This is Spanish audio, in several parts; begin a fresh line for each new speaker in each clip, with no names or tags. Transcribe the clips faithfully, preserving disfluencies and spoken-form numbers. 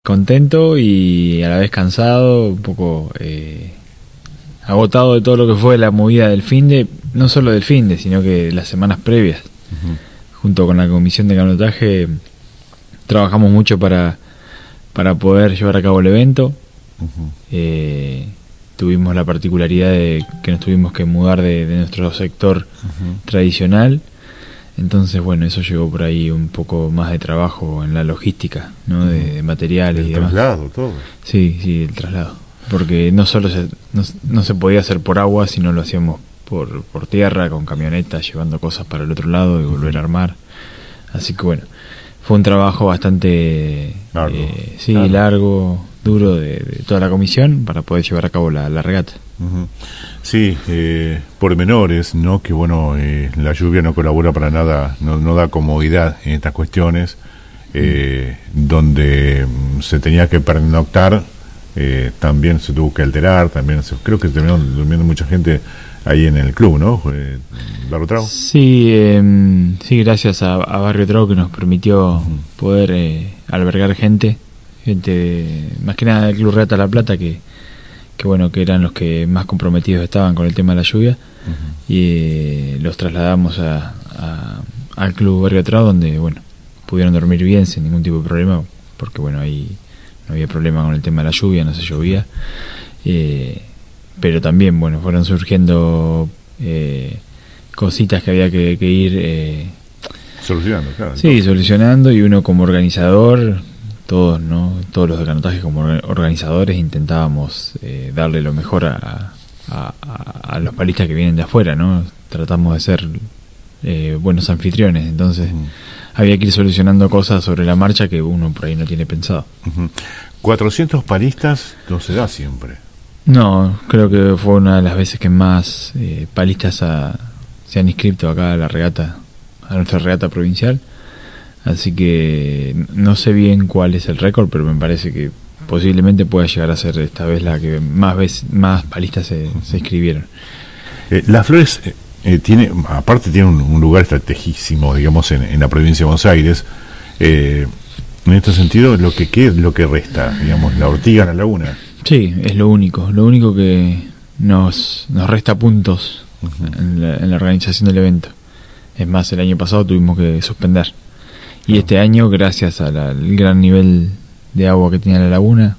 Contento y a la vez cansado, un poco eh, agotado de todo lo que fue la movida del finde, no solo del finde, sino que las semanas previas. Uh-huh. Junto con la comisión de canotaje trabajamos mucho para, para poder llevar a cabo el evento. Uh-huh. Eh, tuvimos la particularidad de que nos tuvimos que mudar de, de nuestro sector uh-huh. tradicional. Entonces, bueno, eso llevó por ahí un poco más de trabajo en la logística, ¿no? De, de materiales y demás.
El traslado, todo.
Sí, sí, el traslado. Porque no solo se, no, no se podía hacer por agua, sino lo hacíamos por, por tierra, con camionetas, llevando cosas para el otro lado y volver a armar. Así que bueno, fue un trabajo bastante
largo,
eh, sí, largo, largo duro de, de toda la comisión para poder llevar a cabo la, la regata.
Uh-huh. Sí, eh, pormenores, ¿no? Que bueno, eh, la lluvia no colabora para nada, no, no da comodidad en estas cuestiones, eh, mm. donde se tenía que pernoctar, eh, también se tuvo que alterar, también se, creo que terminó durmiendo mucha gente ahí en el club, ¿no? Eh, Barrio Trau.
Sí, eh, sí, gracias a, a Barrio Trau que nos permitió uh-huh. poder eh, albergar gente, gente, más que nada del Club Regata La Plata, que que bueno, que eran los que más comprometidos estaban con el tema de la lluvia. Uh-huh. Y eh, los trasladamos a, a, al Club Barrio Trau, donde bueno, pudieron dormir bien sin ningún tipo de problema, porque bueno, ahí no había problema con el tema de la lluvia, no se llovía. Eh, pero también, bueno, fueron surgiendo eh, cositas que había que, que ir eh,
solucionando, claro.
Sí, entonces. solucionando, y uno como organizador, todos, ¿no? Todos los de canotaje como organizadores intentábamos eh, darle lo mejor a, a, a, a los palistas que vienen de afuera, ¿no? Tratamos de ser eh, buenos anfitriones, entonces uh-huh. había que ir solucionando cosas sobre la marcha que uno por ahí no tiene pensado.
Uh-huh. cuatrocientos palistas no se da siempre.
No, creo que fue una de las veces que más eh, palistas a, se han inscrito acá a la regata, a nuestra regata provincial. Así que no sé bien cuál es el récord, pero me parece que posiblemente pueda llegar a ser esta vez la que más vez, más palistas se, se inscribieron.
Eh, Las Flores eh, tiene, aparte tiene un, un lugar estrategísimo, digamos, en, en la provincia de Buenos Aires. Eh, en este sentido, lo que qué es lo que resta, digamos, la Ortiga, la Laguna.
Sí, es lo único, lo único que nos nos resta puntos uh-huh. en, la, en la organización del evento. Es más, el año pasado tuvimos que suspender. Y este año, gracias al, al gran nivel de agua que tenía la laguna,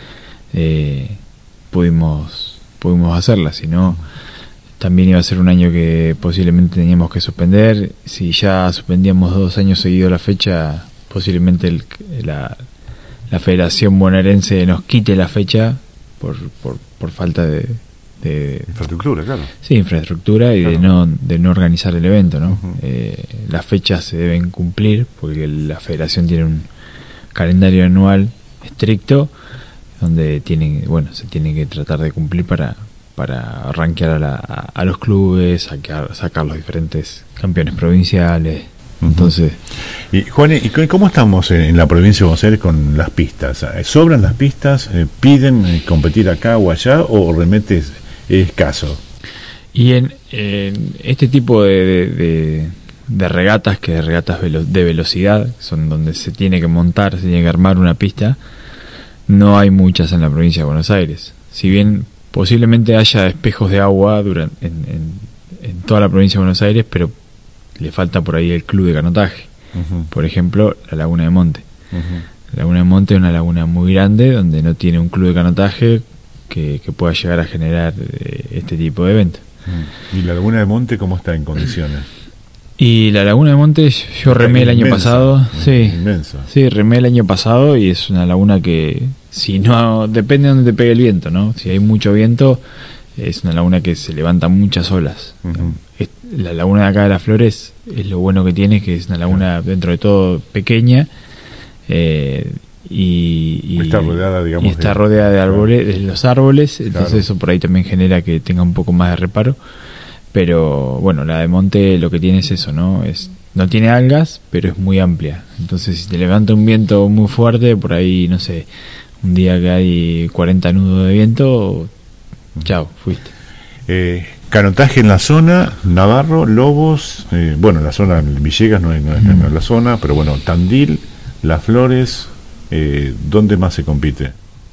eh, pudimos pudimos hacerla. Si no, también iba a ser un año que posiblemente teníamos que suspender. Si ya suspendíamos dos años seguidos la fecha, posiblemente el, la, la Federación Bonaerense nos quite la fecha por por, por falta de, de
infraestructura, claro.
Sí, infraestructura y claro. de no de no organizar el evento, ¿no?
Uh-huh.
Eh, las fechas se deben cumplir porque la Federación tiene un calendario anual estricto donde tienen, bueno, se tiene que tratar de cumplir para para rankear a, la, a, a los clubes, sacar, sacar los diferentes campeones provinciales. Uh-huh. Entonces,
y Juan, ¿y cómo estamos en, en la provincia de Buenos Aires con las pistas? ¿Sobran las pistas? ¿Piden competir acá o allá o realmente es escaso?
Y en, en este tipo de, de, de, de regatas, que es regatas velo, de velocidad, son donde se tiene que montar, se tiene que armar una pista, no hay muchas en la provincia de Buenos Aires. Si bien posiblemente haya espejos de agua durante, en, en, en toda la provincia de Buenos Aires, pero le falta por ahí el club de canotaje. Uh-huh. Por ejemplo, la Laguna de Monte. Uh-huh. La Laguna de Monte es una laguna muy grande donde no tiene un club de canotaje que, que pueda llegar a generar eh, este tipo de eventos.
¿Y la Laguna de Monte cómo está en condiciones?
Y la Laguna de Monte yo remé el año pasado. Sí,
inmensa.
Sí, remé el año pasado y es una laguna que, si no, depende de donde te pegue el viento, ¿no? Si hay mucho viento, es una laguna que se levanta muchas olas. Uh-huh. La laguna de acá de Las Flores es lo bueno que tiene, que es una laguna dentro de todo pequeña, eh, y, y
está rodeada, digamos,
y está
de,
rodeada de árboles, de los árboles, entonces
claro.
Eso por ahí también genera que tenga un poco más de reparo. Pero bueno, la de Monte lo que tiene es eso, ¿no? Es, no tiene algas, pero es muy amplia. Entonces si te levanta un viento muy fuerte, por ahí, no sé, un día que hay cuarenta nudos de viento, chao, fuiste.
Eh, canotaje en la zona, Navarro, Lobos, eh, bueno, la zona Villegas no es, no, es, no es la zona, pero bueno, Tandil, Las Flores, Eh, ¿Dónde más se compite?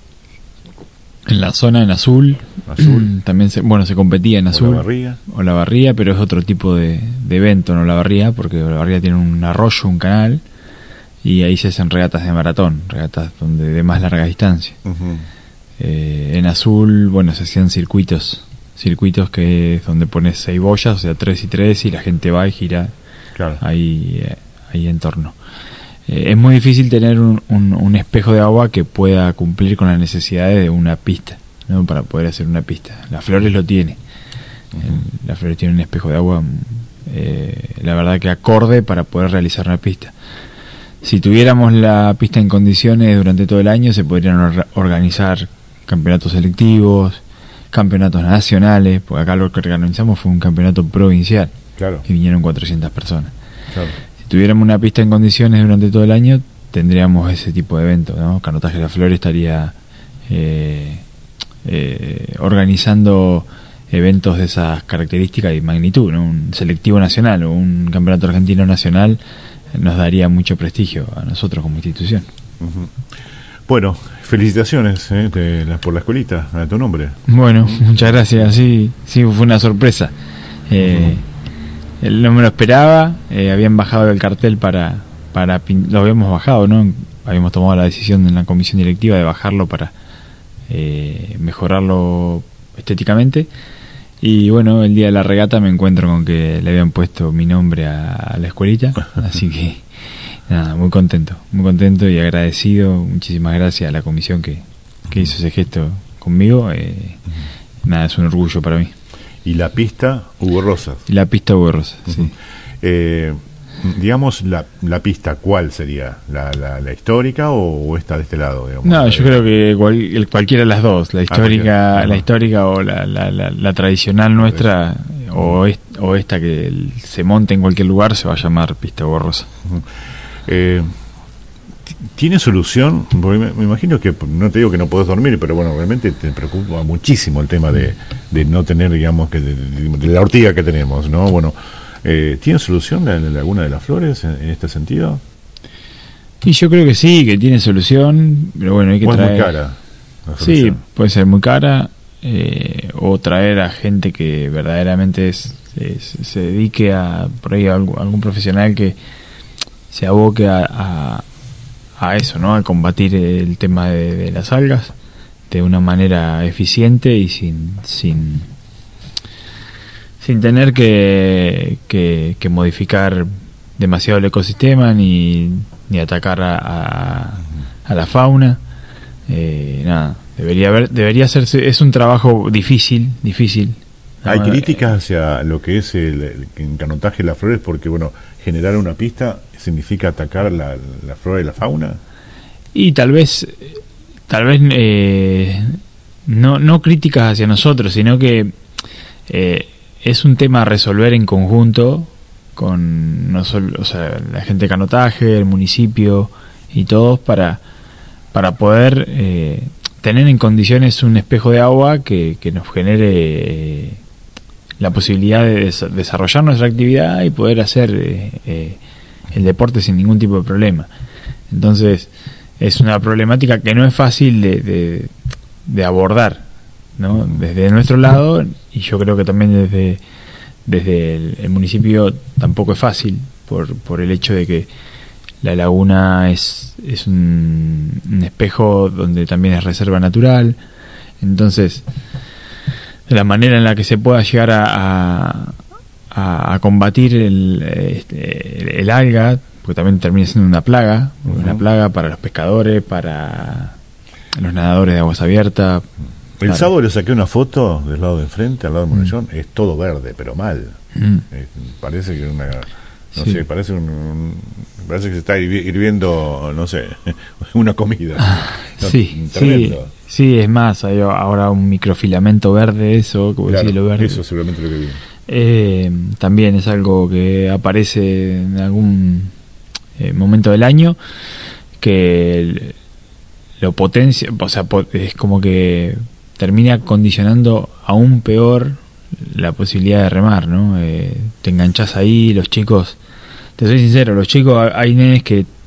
En la zona en azul,
Azul.
también se, bueno, se competía en azul.
Olavarría.
Olavarría, pero es otro tipo de, de evento en Olavarría, porque Olavarría tiene un arroyo, un canal, y ahí se hacen regatas de maratón, regatas donde de más larga distancia.
Uh-huh.
Eh, en azul, bueno, se hacían circuitos, circuitos que es donde pones seis boyas, o sea, tres y tres, y la gente va y gira
Claro.
ahí, eh, ahí en torno. Eh, es muy difícil tener un, un, un espejo de agua que pueda cumplir con las necesidades de una pista, ¿no? Para poder hacer una pista. Las Flores lo tiene. Uh-huh. Las Flores tiene un espejo de agua, eh, la verdad que acorde para poder realizar una pista. Si tuviéramos la pista en condiciones durante todo el año, se podrían or- organizar campeonatos selectivos, campeonatos nacionales, porque acá lo que organizamos fue un campeonato provincial,
Claro.
y vinieron cuatrocientas personas.
Claro.
Si tuviéramos una pista en condiciones durante todo el año, tendríamos ese tipo de eventos, ¿no? Canotaje de las Flores estaría eh, eh, organizando eventos de esas características y magnitud, ¿no? Un selectivo nacional o un campeonato argentino nacional nos daría mucho prestigio a nosotros como institución.
Uh-huh. Bueno, felicitaciones eh, de la, por la escuelita, a tu nombre.
Bueno, muchas gracias. Sí, sí, fue una sorpresa. Eh, uh-huh. Él no me lo esperaba. Eh, habían bajado el cartel para, para pin- lo habíamos bajado, ¿no? Habíamos tomado la decisión en la comisión directiva de bajarlo para eh, mejorarlo estéticamente. Y bueno, el día de la regata me encuentro con que le habían puesto mi nombre a, a la escuelita, así que nada, muy contento, muy contento y agradecido. Muchísimas gracias a la comisión que, que hizo ese gesto conmigo. Eh, nada, es un orgullo para mí.
Y la pista Hugo Rosas.
Y la pista Hugo Rosas,
Uh-huh.
sí.
Eh, digamos, la, la pista, ¿cuál sería? ¿La, la, la histórica o, o esta de este lado? Digamos?
No, yo creo que cual, el, cualquiera de las dos, la histórica,
ah,
la histórica o la, la, la, la tradicional nuestra, o, est, o esta que el, se monte en cualquier lugar, se va a llamar pista Hugo Rosas.
Uh-huh. Eh, ¿Tiene solución? Porque me, me imagino que, no te digo que no podés dormir, pero bueno, realmente te preocupa muchísimo el tema de, de no tener, digamos, que de, de, de la ortiga que tenemos, ¿no? Bueno, eh, ¿tiene solución la, la Laguna de las Flores en, en este sentido?
Y yo creo que sí, que tiene solución, pero bueno, hay que
¿O es
traer...
muy cara la
Sí,
solución?
puede ser muy cara, eh, o traer a gente que verdaderamente es, es- se dedique a, por ahí, a algún, algún profesional que se aboque a, a, a eso, ¿no? A combatir el tema de, de las algas de una manera eficiente y sin sin sin tener que, que, que modificar demasiado el ecosistema ni, ni atacar a, a, a la fauna. Eh, nada, debería haber, debería hacerse, es un trabajo difícil, difícil.
Hay
¿no?
críticas hacia lo que es el, el encanotaje de las flores porque, bueno, generar una pista significa atacar la, la flora y la fauna.
Y tal vez, tal vez eh, no, no críticas hacia nosotros, sino que eh, es un tema a resolver en conjunto con no solo, o sea, la gente de canotaje, el municipio y todos para, para poder eh, tener en condiciones un espejo de agua que, que nos genere eh, la posibilidad de des- desarrollar nuestra actividad y poder hacer eh, eh, el deporte sin ningún tipo de problema. Entonces es una problemática que no es fácil de, de, de abordar, ¿no? Desde nuestro lado, y yo creo que también desde desde el, el municipio tampoco es fácil por, por el hecho de que la laguna es, es un, un espejo donde también es reserva natural. Entonces la manera en la que se pueda llegar a, a, a, a combatir el, este, el alga, porque también termina siendo una plaga, uh-huh. una plaga para los pescadores, para los nadadores de aguas abiertas.
El
Claro.
sábado le saqué una foto del lado de enfrente, al lado del Monellón, mm. es todo verde, pero mal.
Mm.
Eh, parece que una, no
Sí.
sé, parece un, un- parece que se está hirvi- hirviendo, no sé, una comida. No,
Sí, sí,
tremendo.
sí, es más, hay ahora un microfilamento verde, eso, como
Claro,
decir, lo verde.
eso seguramente lo que vi.
Eh, también es algo que aparece en algún eh, momento del año que el- lo potencia, o sea, po- es como que termina condicionando aún peor la posibilidad de remar, ¿no? Eh, te enganchás ahí, los chicos, te soy sincero, los chicos, hay nenes que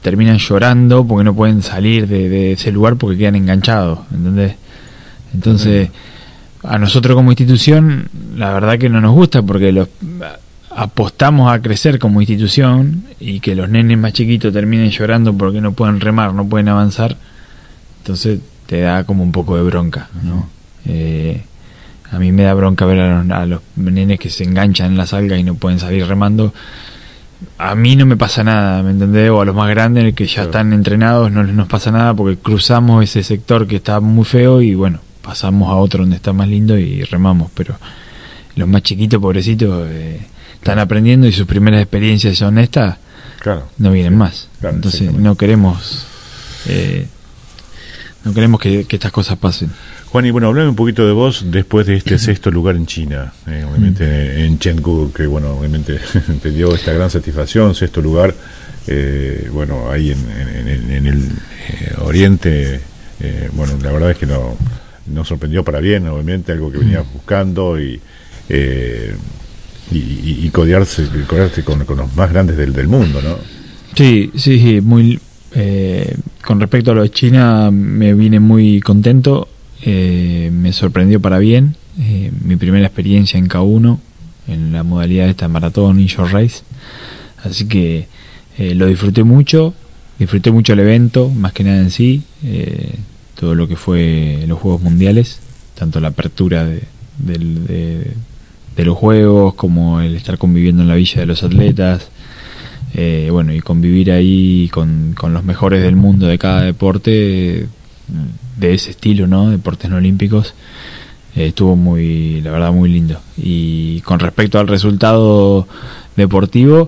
terminan llorando porque no pueden salir de, de ese lugar porque quedan enganchados, ¿entendés? Entonces, a nosotros como institución, la verdad que no nos gusta porque los apostamos a crecer como institución y que los nenes más chiquitos terminen llorando porque no pueden remar, no pueden avanzar, entonces te da como un poco de bronca, ¿no? Eh, a mí me da bronca ver a los, a los nenes que se enganchan en las algas y no pueden salir remando. A mí no me pasa nada, ¿me entendés? O a los más grandes que ya están entrenados no les nos pasa nada porque cruzamos ese sector que está muy feo y bueno, pasamos a otro donde está más lindo y remamos, pero los más chiquitos, pobrecitos, eh, están aprendiendo y sus primeras experiencias son estas,
claro,
no vienen más.
Claro,
entonces no queremos eh, no queremos que, que estas cosas pasen.
Juan, y bueno, hablame un poquito de vos después de este sexto lugar en China, eh, obviamente mm. en Chengdu, que bueno, obviamente te dio esta gran satisfacción, sexto lugar, eh, bueno, ahí en, en, en el eh, oriente, eh, bueno, la verdad es que no nos sorprendió para bien, obviamente, algo que venías buscando y eh, y, y, y codearse, codearse con, con los más grandes del, del mundo, ¿no?
Sí, sí, sí, muy eh, con respecto a lo de China me vine muy contento, eh, me sorprendió para bien, eh, mi primera experiencia en K uno, en la modalidad de esta maratón inshore race, así que eh, lo disfruté mucho, disfruté mucho el evento, más que nada en sí, eh, todo lo que fue los Juegos Mundiales, tanto la apertura de, de, de de los juegos, como el estar conviviendo en la villa de los atletas, eh, bueno, y convivir ahí con, con los mejores del mundo de cada deporte, de ese estilo, ¿no? Deportes no olímpicos, eh, estuvo muy, la verdad, muy lindo. Y con respecto al resultado deportivo,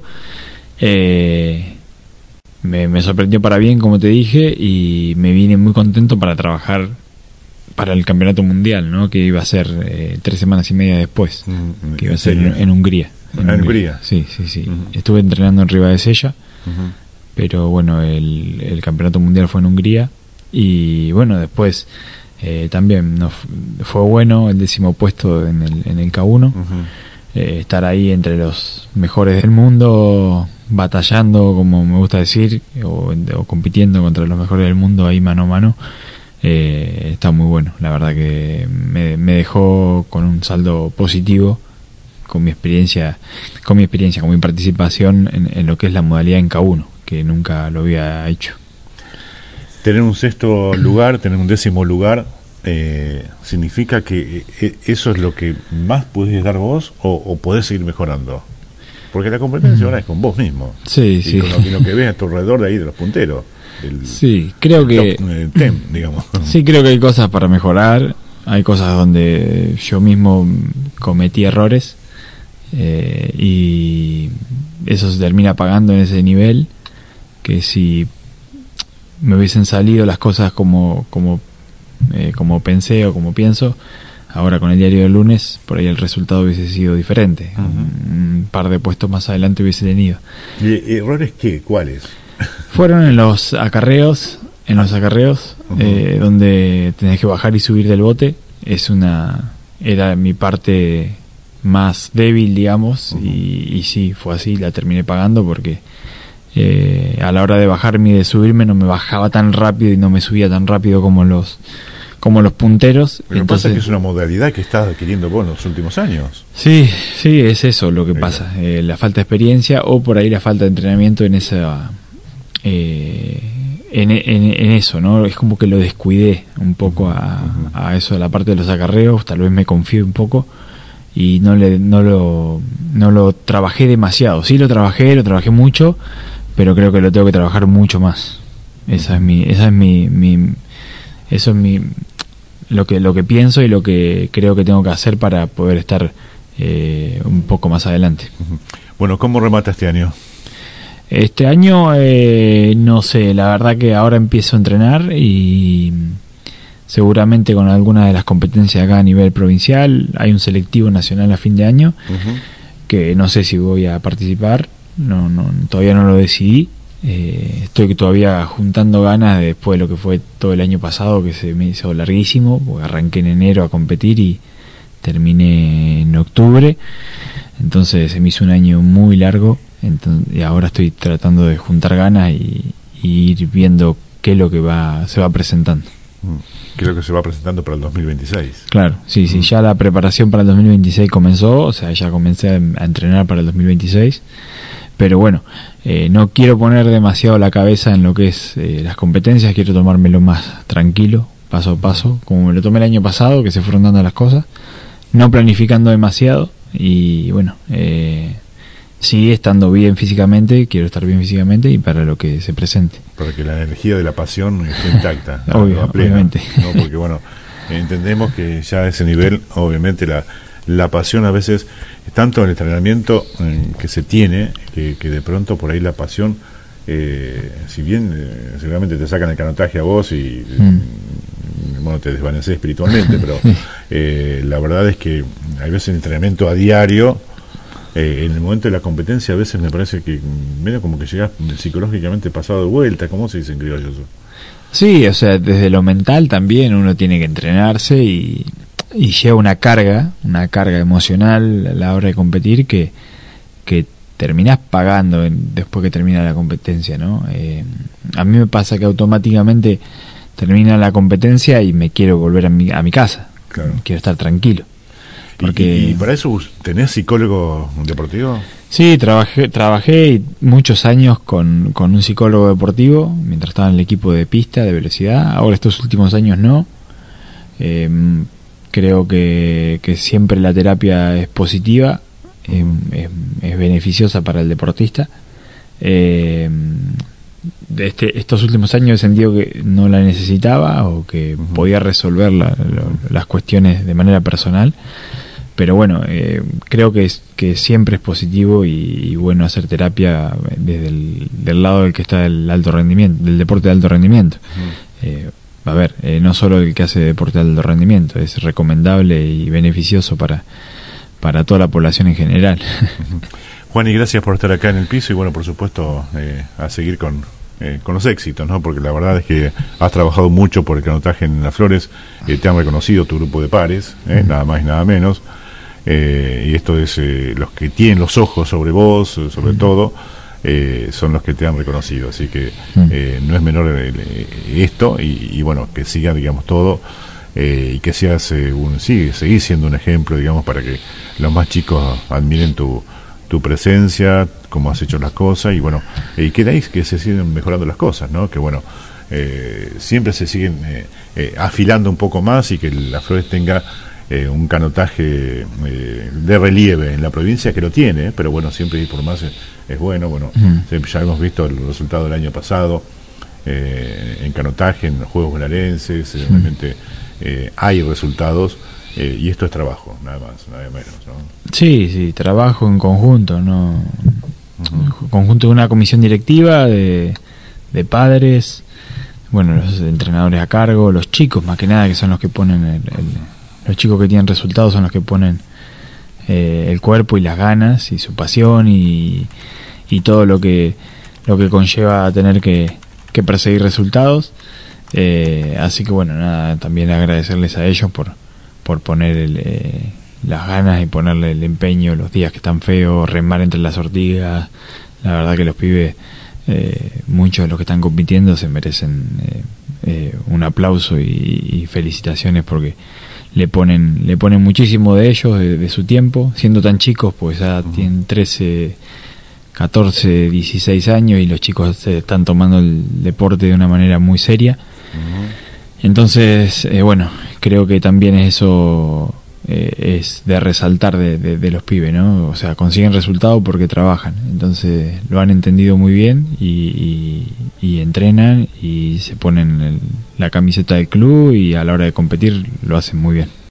eh, me, me sorprendió para bien, como te dije, y me vine muy contento para trabajar para el campeonato mundial, ¿no? Que iba a ser eh, tres semanas y media después, mm, que iba a ser en, en Hungría.
En, ¿En Hungría?
Sí, sí, sí. Uh-huh. Estuve entrenando en Ribadesella, uh-huh. pero bueno, el, el campeonato mundial fue en Hungría y bueno, después eh, también nos fue bueno el décimo puesto en el, en el K uno, uh-huh. eh, estar ahí entre los mejores del mundo, batallando, como me gusta decir, o, o compitiendo contra los mejores del mundo ahí mano a mano. Eh, está muy bueno, la verdad que me, me dejó con un saldo positivo con mi experiencia, con mi experiencia, con mi participación en, en lo que es la modalidad en K uno, que nunca lo había hecho.
Tener un sexto lugar, tener un décimo lugar, eh, significa que eso es lo que más puedes dar vos o, o podés seguir mejorando, porque la competencia mm. ahora es con vos mismo,
sí,
y
sí.
con lo, y lo que ves a tu alrededor de ahí de los punteros. El,
sí, creo que
top, el tem, digamos.
Sí, creo que hay cosas para mejorar, hay cosas donde yo mismo cometí errores eh, y eso se termina pagando en ese nivel, que si me hubiesen salido las cosas como como eh, como pensé o como pienso, ahora con el diario del lunes por ahí el resultado hubiese sido diferente, uh-huh. un, un par de puestos más adelante hubiese tenido.
¿Y errores qué? ¿Cuáles?
Fueron en los acarreos, en los acarreos, uh-huh. eh, donde tenés que bajar y subir del bote. Es una, era mi parte más débil, digamos, uh-huh. y, y sí, fue así, la terminé pagando porque eh, a la hora de bajarme y de subirme no me bajaba tan rápido y no me subía tan rápido como los como los punteros.
Lo que pasa es que es una modalidad que estás adquiriendo vos en los últimos años.
Sí, sí, es eso lo que sí. pasa, eh, la falta de experiencia o por ahí la falta de entrenamiento en esa... Eh, en, en, en eso, ¿no? Es como que lo descuidé un poco a, uh-huh. a eso de la parte de los acarreos, tal vez me confié un poco y no le no lo no lo trabajé demasiado. Sí lo trabajé, lo trabajé mucho, pero creo que lo tengo que trabajar mucho más. Esa es mi esa es mi, mi eso es mi lo que lo que pienso y lo que creo que tengo que hacer para poder estar eh, un poco más adelante.
Uh-huh. Bueno, ¿cómo remata este año?
Este año, eh, no sé, la verdad que ahora empiezo a entrenar y seguramente con alguna de las competencias acá a nivel provincial, hay un selectivo nacional a fin de año, uh-huh. que no sé si voy a participar, no, no todavía no lo decidí, eh, estoy todavía juntando ganas de después de lo que fue todo el año pasado, que se me hizo larguísimo, porque arranqué en enero a competir y terminé en octubre, entonces se me hizo un año muy largo. Entonces, y ahora estoy tratando de juntar ganas y, y ir viendo qué es lo que va se va presentando.
Creo que se va presentando para el dos mil veintiséis.
Claro, sí, sí, ya la preparación para el dos mil veintiséis comenzó, o sea, ya comencé a, a entrenar para el dos mil veintiséis, pero bueno, eh, no quiero poner demasiado la cabeza en lo que es eh, las competencias, quiero tomármelo más tranquilo, paso a paso, como me lo tomé el año pasado, que se fueron dando las cosas, no planificando demasiado, y bueno, eh, sigue estando bien físicamente, quiero estar bien físicamente y para lo que se presente.
Para que la energía de la pasión esté intacta.
Obvio,
¿no? Plena,
obviamente.
¿no? Porque bueno, entendemos que ya a ese nivel, obviamente la, la pasión a veces, tanto en el entrenamiento eh, que se tiene, que, que de pronto por ahí la pasión, eh, si bien eh, seguramente te sacan el canotaje a vos y mm. bueno, te desvaneces espiritualmente, pero eh, la verdad es que hay veces el entrenamiento a diario, Eh, en el momento de la competencia a veces me parece que medio como que llegas psicológicamente pasado de vuelta, ¿cómo se dice en criollo eso?
Sí, o sea, desde lo mental también uno tiene que entrenarse y, y lleva una carga, una carga emocional a la hora de competir que, que terminás pagando en, después que termina la competencia, ¿no? Eh, a mí me pasa que automáticamente termina la competencia y me quiero volver a mi, a mi casa, claro. Quiero estar tranquilo. Porque...
¿Y, y para eso tenés psicólogo deportivo?
Sí, trabajé trabajé muchos años con, con un psicólogo deportivo mientras estaba en el equipo de pista, de velocidad. Ahora estos últimos años no. Eh, creo que, que siempre la terapia es positiva, eh, es, es beneficiosa para el deportista. Eh, este, estos últimos años he sentido que no la necesitaba o que uh-huh. podía resolver la, lo, las cuestiones de manera personal. Pero bueno, eh, creo que, es, que siempre es positivo y, y bueno hacer terapia desde el del lado del que está el alto rendimiento, del deporte de alto rendimiento. Uh-huh. Eh, a ver, eh, no solo el que hace deporte de alto rendimiento, es recomendable y beneficioso para, para toda la población en general.
Uh-huh. Juan, y gracias por estar acá en el piso y bueno, por supuesto, eh, a seguir con, eh, con los éxitos, ¿no? Porque la verdad es que has trabajado mucho por el canotaje en Las Flores, eh, te han reconocido tu grupo de pares, eh, uh-huh. nada más y nada menos. Eh, y esto es, eh, los que tienen los ojos sobre vos, sobre mm. todo, eh, son los que te han reconocido. Así que mm. eh, no es menor el, el, esto, y, y bueno, que siga, digamos, todo, eh, y que seas, eh, un, sí, seguís siendo un ejemplo, digamos, para que los más chicos admiren tu, tu presencia, cómo has hecho las cosas, y bueno, y eh, que de ahí que se siguen mejorando las cosas, ¿no? Que bueno, eh, siempre se siguen eh, eh, afilando un poco más y que Las Flores tenga Eh, un canotaje eh, de relieve en la provincia, que lo tiene, pero bueno, siempre ir por más es, es bueno. Bueno, uh-huh. ya hemos visto el resultado del año pasado eh, en canotaje, en los Juegos Bonaerenses, uh-huh. realmente eh, hay resultados, eh, y esto es trabajo, nada más, nada menos, ¿no? Sí,
sí, trabajo en conjunto, ¿no? Uh-huh. Conjunto de una comisión directiva, de, de padres, bueno, los entrenadores a cargo, los chicos más que nada, que son los que ponen el, el los chicos que tienen resultados son los que ponen eh, el cuerpo y las ganas y su pasión y, y todo lo que lo que conlleva tener que, que perseguir resultados. Eh, así que bueno, nada, también agradecerles a ellos por por poner el, eh, las ganas y ponerle el empeño los días que están feos, remar entre las ortigas. La verdad que los pibes, eh, muchos de los que están compitiendo se merecen eh, eh, un aplauso y, y felicitaciones porque le ponen le ponen muchísimo de ellos, de, de su tiempo, siendo tan chicos, pues ya uh-huh. tienen trece, catorce, dieciséis años y los chicos se están tomando el deporte de una manera muy seria. Uh-huh. Entonces, eh, bueno, creo que también eso eh, es de resaltar de, de, de los pibes, ¿no? O sea, consiguen resultados porque trabajan. Entonces, lo han entendido muy bien y, y, y entrenan y se ponen el, la camiseta del club y a la hora de competir lo hacen muy bien.